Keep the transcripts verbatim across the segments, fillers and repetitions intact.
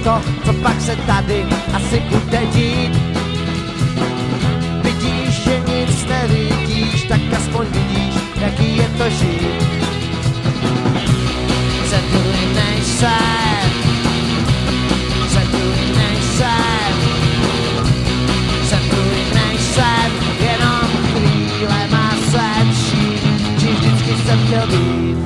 to, co pak se tady asi bude dít. Vidíš, že nic nevidíš, tak aspoň vidíš, jaký je to žít. Zatuj nejsem, zatuj nejsem, zatuj nejsem, jenom chvílem a jsem vším, čím vždycky jsem chtěl být.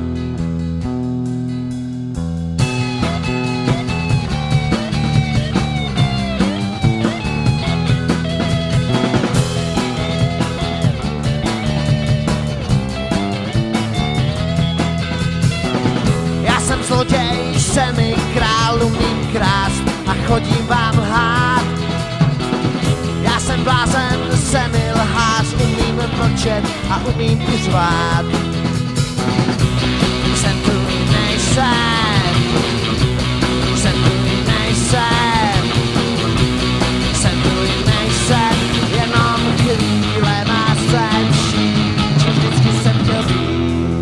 Zloděj, jsem i král, umím krást a chodím vám lhát. Já jsem blázen, jsem i lhář, umím mlčet a umím i řvát. Jsem tu i nejsem, jsem tu i nejsem, jsem tu i nejsem, jenom chvíle má jsem vším, čím vždycky jsem chtěl být.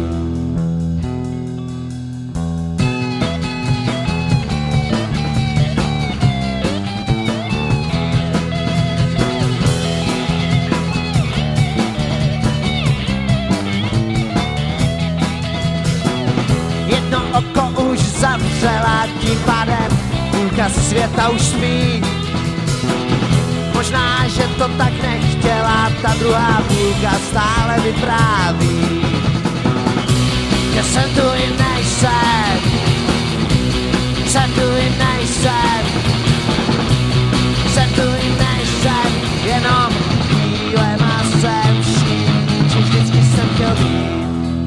Oko už zavřela, tím pádem půlka světa už spí. Možná, že to tak nechtěla, ta druhá půlka stále vypráví. Že jsem tu i nejsem, jsem tu i nejsem, jsem tu i nejsem, jenom chvílem a jsem vším, čím vždycky jsem chtěl být.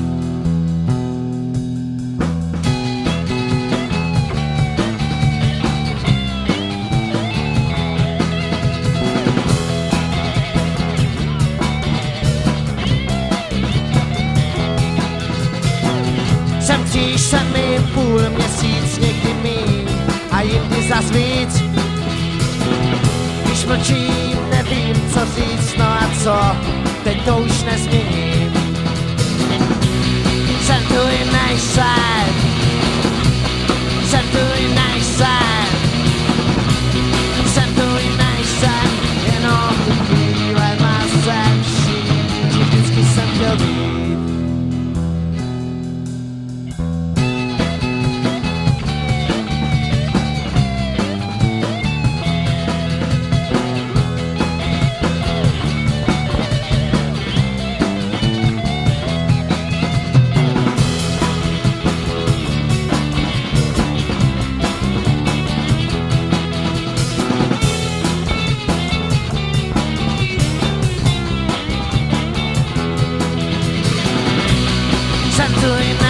Semtíš se mi půl měsíc, někdy míň a jindy zas víc. Když mlčím, nevím, co říct, no a co, teď to už nezměním. Jsem tu i nejsem, jsem tu i nejsem, jsem tu i nejsem, jenom chvíle má jsem vším, čím vždycky jsem chtěl být. Jsem tu i